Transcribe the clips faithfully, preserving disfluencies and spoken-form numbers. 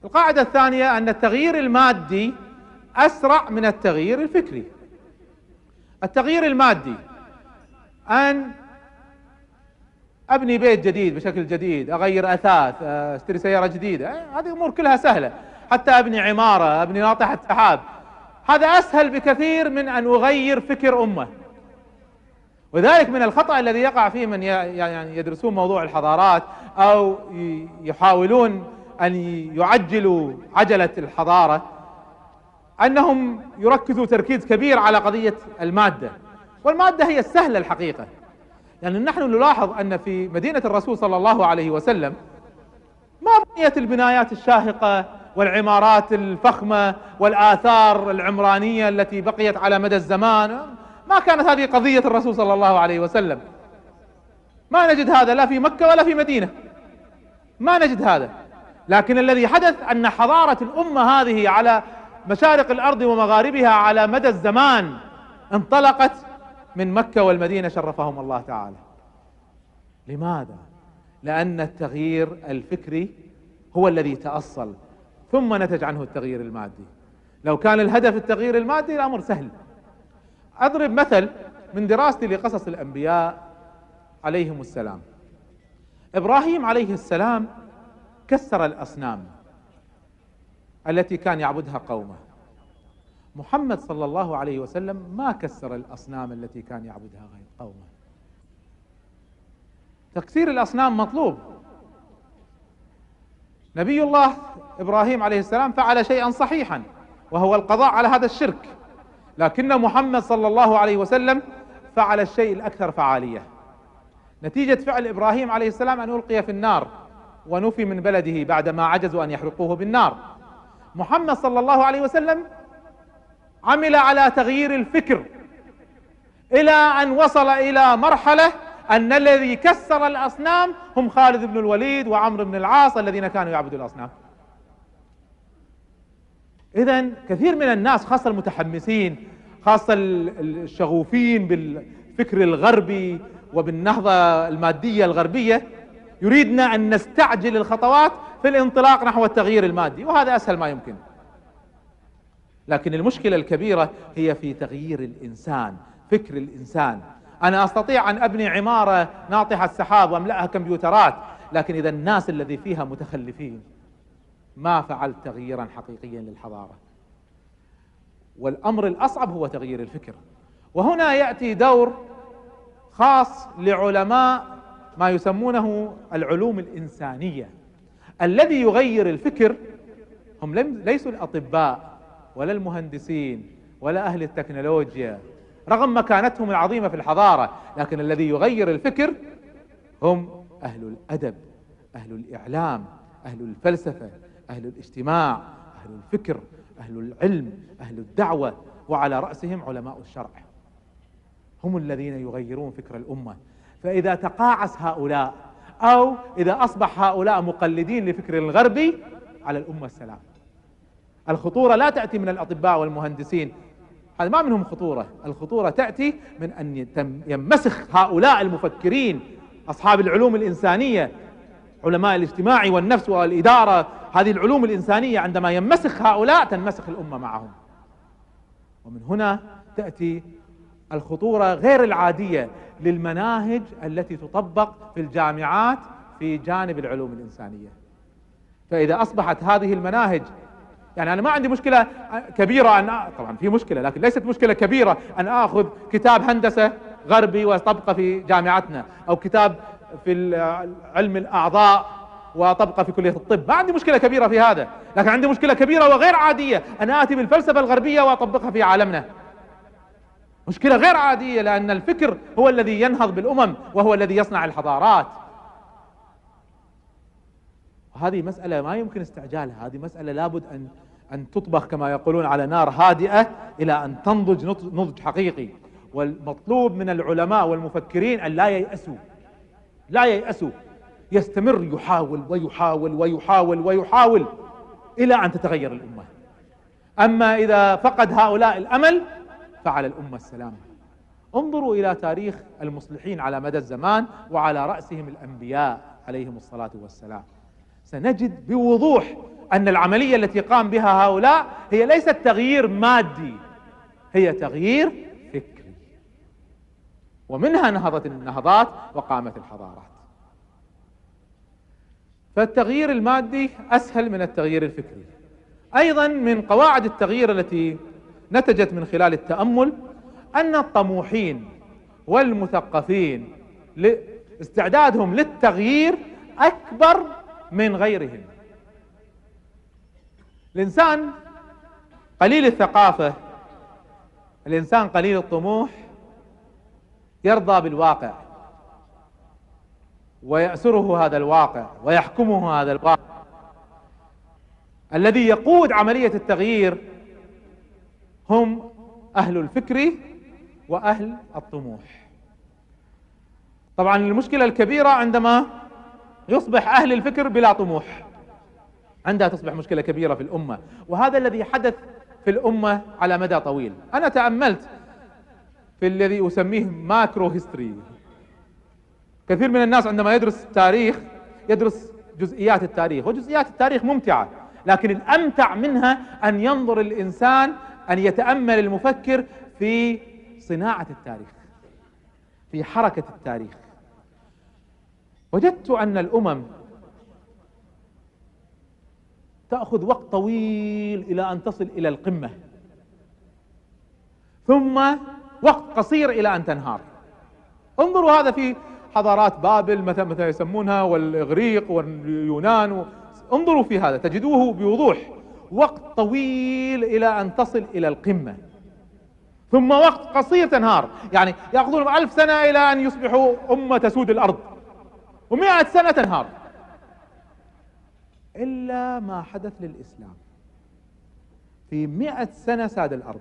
القاعدة الثانية أن التغيير المادي أسرع من التغيير الفكري. التغيير المادي، أن أبني بيت جديد بشكل جديد، أغير أثاث، أشتري سيارة جديدة، هذه أمور كلها سهلة. حتى أبني عمارة، أبني ناطحة سحاب، هذا أسهل بكثير من أن أغير فكر أمة. وذلك من الخطأ الذي يقع فيه من يعني يدرسون موضوع الحضارات أو يحاولون أن يعجلوا عجلة الحضارة، أنهم يركزوا تركيز كبير على قضية المادة، والمادة هي السهلة الحقيقة. يعني نحن نلاحظ أن في مدينة الرسول صلى الله عليه وسلم ما بنيت البنايات الشاهقة والعمارات الفخمة والآثار العمرانية التي بقيت على مدى الزمان، ما كانت هذه قضية الرسول صلى الله عليه وسلم. ما نجد هذا لا في مكة ولا في مدينة، ما نجد هذا. لكن الذي حدث أن حضارة الأمة هذه على مشارق الأرض ومغاربها على مدى الزمان انطلقت من مكة والمدينة شرفهم الله تعالى. لماذا؟ لأن التغيير الفكري هو الذي تأصل، ثم نتج عنه التغيير المادي. لو كان الهدف التغيير المادي الأمر سهل. أضرب مثل من دراستي لقصص الأنبياء عليهم السلام. إبراهيم عليه السلام كسر الأصنام التي كان يعبدها قومه. محمد صلى الله عليه وسلم ما كسر الأصنام التي كان يعبدها قومه. تكسير الأصنام مطلوب. نبي الله إبراهيم عليه السلام فعل شيئا صحيحا وهو القضاء على هذا الشرك، لكن محمد صلى الله عليه وسلم فعل الشيء الأكثر فعالية. نتيجة فعل إبراهيم عليه السلام أن ألقي في النار ونفي من بلده بعدما عجزوا أن يحرقوه بالنار. محمد صلى الله عليه وسلم عمل على تغيير الفكر إلى أن وصل إلى مرحلة أن الذي كسر الأصنام هم خالد بن الوليد وعمرو بن العاص الذين كانوا يعبدون الأصنام. إذن كثير من الناس خاصة المتحمسين، خاصة الشغوفين بالفكر الغربي وبالنهضة المادية الغربية، يريدنا أن نستعجل الخطوات في الانطلاق نحو التغيير المادي، وهذا أسهل ما يمكن. لكن المشكلة الكبيرة هي في تغيير الإنسان، فكر الإنسان. أنا أستطيع أن أبني عمارة ناطحة السحاب وأملأها كمبيوترات، لكن إذا الناس الذي فيها متخلفين ما فعلت تغييرا حقيقيا للحضارة. والأمر الأصعب هو تغيير الفكر، وهنا يأتي دور خاص لعلماء ما يسمونه العلوم الإنسانية. الذي يغير الفكر هم ليسوا الأطباء ولا المهندسين ولا أهل التكنولوجيا رغم مكانتهم العظيمة في الحضارة، لكن الذي يغير الفكر هم أهل الأدب، أهل الإعلام، أهل الفلسفة، أهل الاجتماع، أهل الفكر، أهل العلم، أهل الدعوة، وعلى رأسهم علماء الشرع. هم الذين يغيرون فكر الأمة. فإذا تقاعس هؤلاء أو إذا أصبح هؤلاء مقلدين لفكر الغربي على الأمة السلام. الخطورة لا تأتي من الأطباء والمهندسين، هذا ما منهم خطورة. الخطورة تأتي من أن يمسخ هؤلاء المفكرين أصحاب العلوم الإنسانية، علماء الاجتماع والنفس والإدارة، هذه العلوم الإنسانية عندما يمسخ هؤلاء تنمسخ الأمة معهم. ومن هنا تأتي الخطورة غير العادية للمناهج التي تطبق في الجامعات في جانب العلوم الإنسانية. فإذا أصبحت هذه المناهج، يعني أنا ما عندي مشكلة كبيرة أن أ... طبعا في مشكلة لكن ليست مشكلة كبيرة أن أخذ كتاب هندسة غربي وأطبقه في جامعتنا، أو كتاب في علم الأعضاء وأطبقه في كلية الطب. ما عندي مشكلة كبيرة في هذا، لكن عندي مشكلة كبيرة وغير عادية أن آتي بالفلسفة الغربية وأطبقها في عالمنا. مشكلة غير عادية، لأن الفكر هو الذي ينهض بالأمم وهو الذي يصنع الحضارات. وهذه مسألة ما يمكن استعجالها، هذه مسألة لابد أن أن تطبخ كما يقولون على نار هادئة إلى أن تنضج نضج حقيقي. والمطلوب من العلماء والمفكرين أن لا ييأسوا، لا ييأسوا، يستمر يحاول ويحاول ويحاول ويحاول إلى أن تتغير الأمة. أما إذا فقد هؤلاء الأمل فعلى الأمة السلام. انظروا إلى تاريخ المصلحين على مدى الزمان وعلى رأسهم الأنبياء عليهم الصلاة والسلام. سنجد بوضوح أن العملية التي قام بها هؤلاء هي ليست تغيير مادي، هي تغيير فكري، ومنها نهضت النهضات وقامت الحضارات. فالتغيير المادي أسهل من التغيير الفكري. أيضا من قواعد التغيير التي نتجت من خلال التأمل أن الطموحين والمثقفين استعدادهم للتغيير أكبر من غيرهم. الإنسان قليل الثقافة، الإنسان قليل الطموح يرضى بالواقع ويأسره هذا الواقع ويحكمه هذا الواقع. الذي يقود عملية التغيير هم أهل الفكر وأهل الطموح. طبعا المشكلة الكبيرة عندما يصبح أهل الفكر بلا طموح، عندها تصبح مشكلة كبيرة في الأمة، وهذا الذي حدث في الأمة على مدى طويل. أنا تأملت في الذي أسميه ماكرو هيستوري. كثير من الناس عندما يدرس التاريخ يدرس جزئيات التاريخ، وجزئيات التاريخ ممتعة، لكن الأمتع منها أن ينظر الإنسان، أن يتأمل المفكر في صناعة التاريخ، في حركة التاريخ. وجدت أن الأمم تأخذ وقت طويل إلى أن تصل إلى القمة، ثم وقت قصير إلى أن تنهار. انظروا هذا في حضارات بابل مثلا مثلا يسمونها، والإغريق واليونان و... انظروا في هذا تجدوه بوضوح، وقت طويل إلى أن تصل إلى القمة، ثم وقت قصير تنهار. يعني يأخذون ألف سنة إلى أن يصبحوا أمة تسود الأرض، ومئة سنة تنهار. إلا ما حدث للإسلام، في مئة سنة ساد الأرض،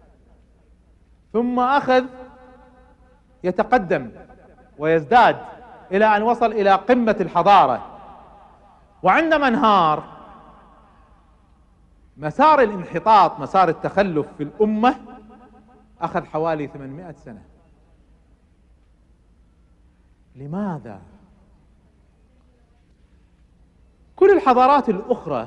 ثم أخذ يتقدم ويزداد إلى أن وصل إلى قمة الحضارة. وعندما انهار، مسار الانحطاط، مسار التخلف في الأمة أخذ حوالي ثمانمائة سنة. لماذا؟ كل الحضارات الأخرى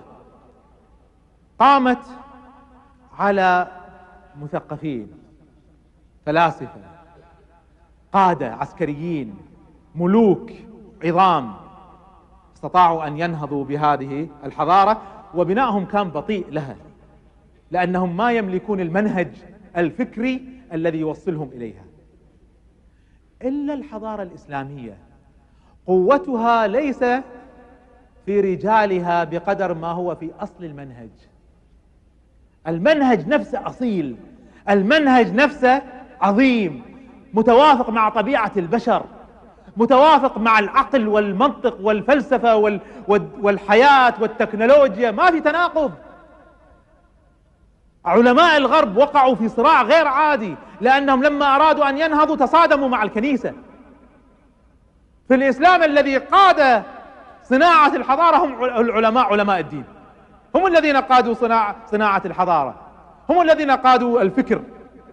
قامت على مثقفين، فلاسفة، قادة عسكريين، ملوك عظام استطاعوا أن ينهضوا بهذه الحضارة، وبنائهم كان بطيء لها لأنهم ما يملكون المنهج الفكري الذي يوصلهم إليها. إلا الحضارة الإسلامية قوتها ليس في رجالها بقدر ما هو في أصل المنهج. المنهج نفسه أصيل، المنهج نفسه عظيم، متوافق مع طبيعة البشر، متوافق مع العقل والمنطق والفلسفة وال... والحياة والتكنولوجيا، ما في تناقض. علماء الغرب وقعوا في صراع غير عادي لأنهم لما أرادوا أن ينهضوا تصادموا مع الكنيسة. في الإسلام الذي قاد صناعة الحضارة هم العلماء، علماء الدين، هم الذين قادوا صناعة, صناعة الحضارة، هم الذين قادوا الفكر.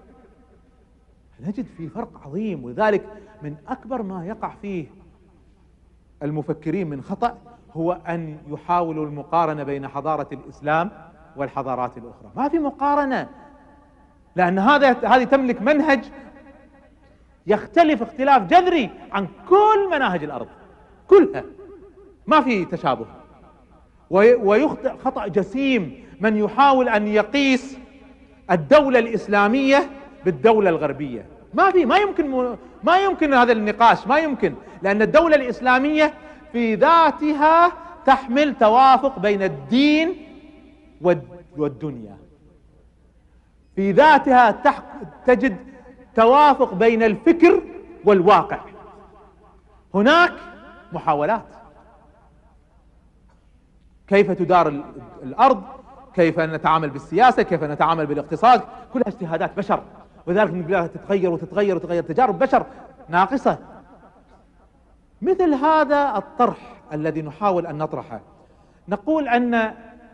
نجد في فرق عظيم، ولذلك من أكبر ما يقع فيه المفكرين من خطأ هو أن يحاولوا المقارنة بين حضارة الإسلام والحضارات الأخرى. ما في مقارنة، لأن هذا هذه تملك منهج يختلف اختلاف جذري عن كل مناهج الأرض كلها، ما في تشابه. ويخطئ خطأ جسيم من يحاول أن يقيس الدولة الإسلامية بالدولة الغربية. ما في، ما يمكن، ما يمكن هذا النقاش، ما يمكن، لأن الدولة الإسلامية في ذاتها تحمل توافق بين الدين والدنيا، في ذاتها تجد توافق بين الفكر والواقع. هناك محاولات كيف تدار الأرض، كيف نتعامل بالسياسة، كيف نتعامل بالاقتصاد، كلها اجتهادات بشر، وذلك نقولها تتغير وتتغير وتتغير، تجارب بشر ناقصة. مثل هذا الطرح الذي نحاول أن نطرحه، نقول أن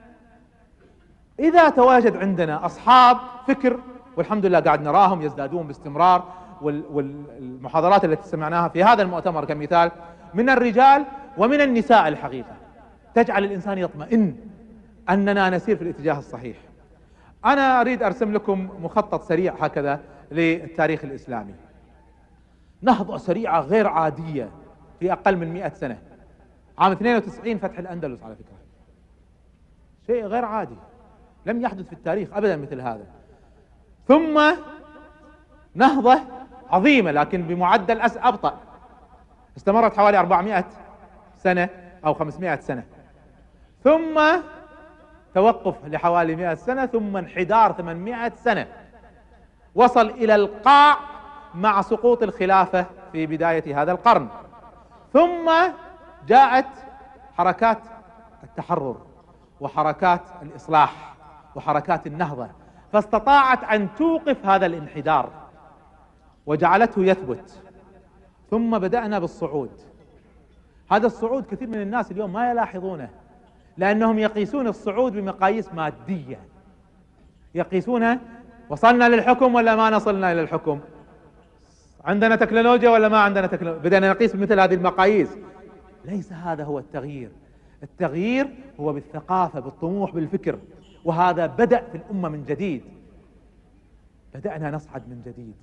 إذا تواجد عندنا أصحاب فكر، والحمد لله قاعد نراهم يزدادون باستمرار، والمحاضرات التي سمعناها في هذا المؤتمر كمثال من الرجال ومن النساء الحقيقة تجعل الإنسان يطمئن أننا نسير في الاتجاه الصحيح. أنا أريد أرسم لكم مخطط سريع هكذا للتاريخ الإسلامي. نهضة سريعة غير عادية في أقل من مئة سنة. عام اثنين وتسعين فتح الأندلس على فكرة، شيء غير عادي لم يحدث في التاريخ أبدا مثل هذا. ثم نهضة عظيمة لكن بمعدل أبطأ، استمرت حوالي أربعمائة سنة أو خمسمائة سنة، ثم توقف لحوالي مئة سنة، ثم انحدار ثمانمائة سنة، وصل إلى القاع مع سقوط الخلافة في بداية هذا القرن. ثم جاءت حركات التحرر وحركات الإصلاح وحركات النهضة، فاستطاعت أن توقف هذا الانحدار وجعلته يثبت. ثم بدأنا بالصعود. هذا الصعود كثير من الناس اليوم ما يلاحظونه، لأنهم يقيسون الصعود بمقاييس مادية، يقيسونه وصلنا للحكم ولا ما نصلنا إلى الحكم، عندنا تكنولوجيا ولا ما عندنا تكنولوجيا، بدأنا نقيس بمثل هذه المقاييس. ليس هذا هو التغيير. التغيير هو بالثقافة، بالطموح، بالفكر، وهذا بدأ في الأمة من جديد. بدأنا نصعد من جديد.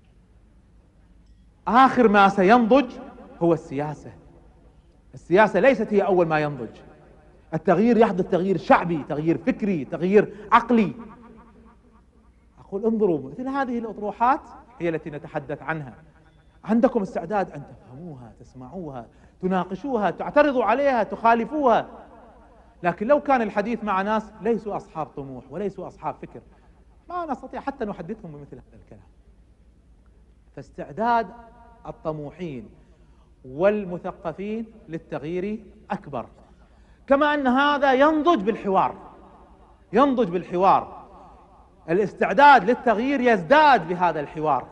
آخر ما سينضج هو السياسة. السياسة ليست هي أول ما ينضج. التغيير يحدث تغيير شعبي، تغيير فكري، تغيير عقلي. أقول انظروا، مثل هذه الأطروحات هي التي نتحدث عنها. عندكم استعداد أن تفهموها، تسمعوها، تناقشوها، تعترضوا عليها، تخالفوها. لكن لو كان الحديث مع ناس ليسوا أصحاب طموح وليسوا أصحاب فكر، ما نستطيع حتى نحدثهم بمثل هذا الكلام. فاستعداد الطموحين والمثقفين للتغيير أكبر. كما أن هذا ينضج بالحوار، ينضج بالحوار. الاستعداد للتغيير يزداد بهذا الحوار.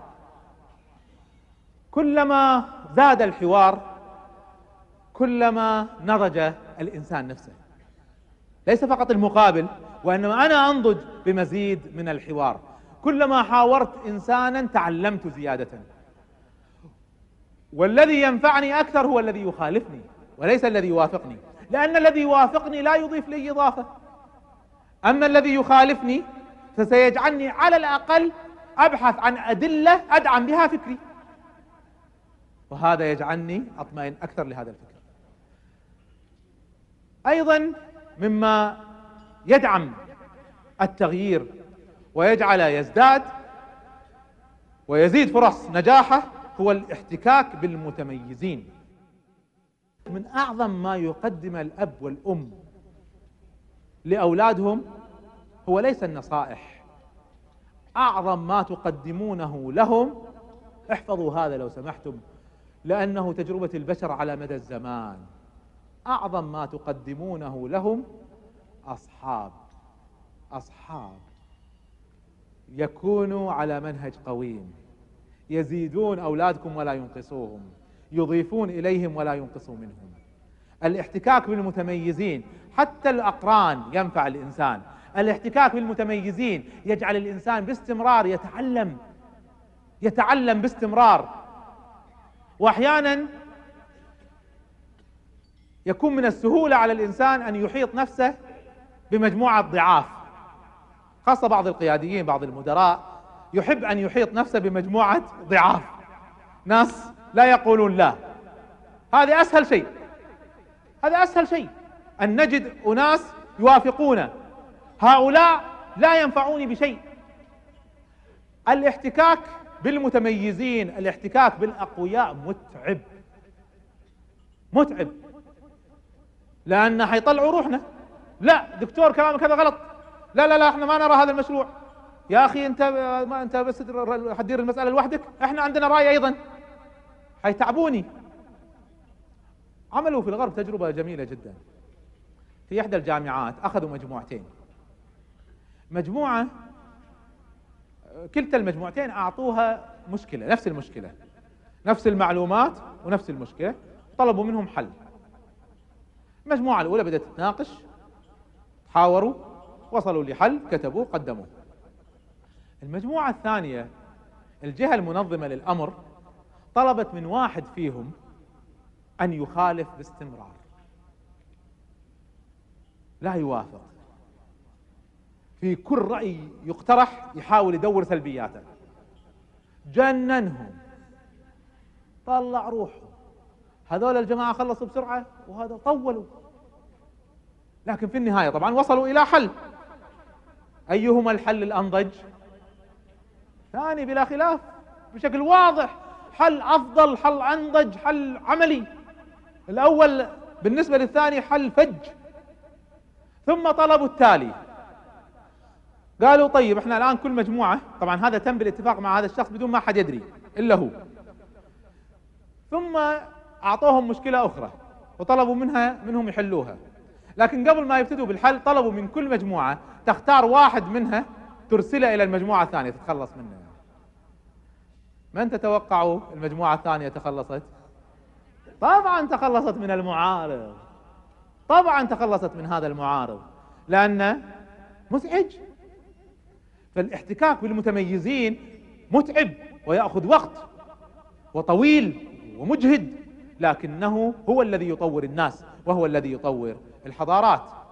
كلما زاد الحوار كلما نضج الإنسان نفسه، ليس فقط المقابل، وإنما أنا أنضج بمزيد من الحوار. كلما حاورت إنسانا تعلمت زيادة، والذي ينفعني أكثر هو الذي يخالفني وليس الذي يوافقني، لأن الذي يوافقني لا يضيف لي إضافة، أما الذي يخالفني فسيجعلني على الأقل أبحث عن أدلة أدعم بها فكري، وهذا يجعلني أطمئن أكثر لهذا الفكر. أيضا مما يدعم التغيير ويجعل يزداد ويزيد فرص نجاحه هو الاحتكاك بالمتميزين. من أعظم ما يقدم الأب والأم لأولادهم هو ليس النصائح، أعظم ما تقدمونه لهم، احفظوا هذا لو سمحتم لأنه تجربة البشر على مدى الزمان، أعظم ما تقدمونه لهم أصحاب، أصحاب يكونوا على منهج قويم، يزيدون أولادكم ولا ينقصوهم، يضيفون إليهم ولا ينقصوا منهم. الاحتكاك بالمتميزين، حتى الأقران ينفع الإنسان. الاحتكاك بالمتميزين يجعل الإنسان باستمرار يتعلم، يتعلم باستمرار. وأحيانا يكون من السهولة على الإنسان أن يحيط نفسه بمجموعة ضعاف، خاصة بعض القياديين، بعض المدراء يحب أن يحيط نفسه بمجموعة ضعاف، ناس لا يقولون لا. هذا أسهل شيء، هذا أسهل شيء أن نجد أناس يوافقون، هؤلاء لا ينفعوني بشيء. الاحتكاك بالمتميزين، الاحتكاك بالأقوياء متعب، متعب، لأن حيطلعوا روحنا. لا دكتور كلامك هذا غلط، لا لا لا احنا ما نرى هذا المشروع. يا أخي أنت ما أنت بس حتدير المسألة لوحدك، احنا عندنا رأي أيضا. حيتعبوني. عملوا في الغرب تجربة جميلة جدا. في إحدى الجامعات أخذوا مجموعتين، مجموعة كلتا المجموعتين أعطوها مشكلة، نفس المشكلة، نفس المعلومات ونفس المشكلة، طلبوا منهم حل. المجموعة الأولى بدأت تتناقش، حاوروا، وصلوا لحل، كتبوا، قدموا. المجموعة الثانية الجهة المنظمة للأمر طلبت من واحد فيهم أن يخالف باستمرار، لا يوافق، في كل رأي يقترح يحاول يدور سلبياته، جننهم، طلع روحه. هذول الجماعة خلصوا بسرعة وهذا طولوا، لكن في النهاية طبعا وصلوا إلى حل. أيهما الحل الأنضج؟ ثاني بلا خلاف، بشكل واضح، حل أفضل، حل أنضج، حل عملي. الأول بالنسبة للثاني حل فج. ثم طلبوا التالي، قالوا طيب احنا الآن كل مجموعة، طبعا هذا تم بالاتفاق مع هذا الشخص بدون ما حد يدري إلا هو. ثم أعطوهم مشكلة أخرى وطلبوا منها منهم يحلوها، لكن قبل ما يبتدوا بالحل طلبوا من كل مجموعة تختار واحد منها ترسله إلى المجموعة الثانية تتخلص منه. من تتوقعوا المجموعة الثانية تخلصت؟ طبعا تخلصت من المعارض، طبعا تخلصت من هذا المعارض، لأنه مزعج. فالاحتكاك بالمتميزين متعب ويأخذ وقت وطويل ومجهد، لكنه هو الذي يطور الناس وهو الذي يطور الحضارات.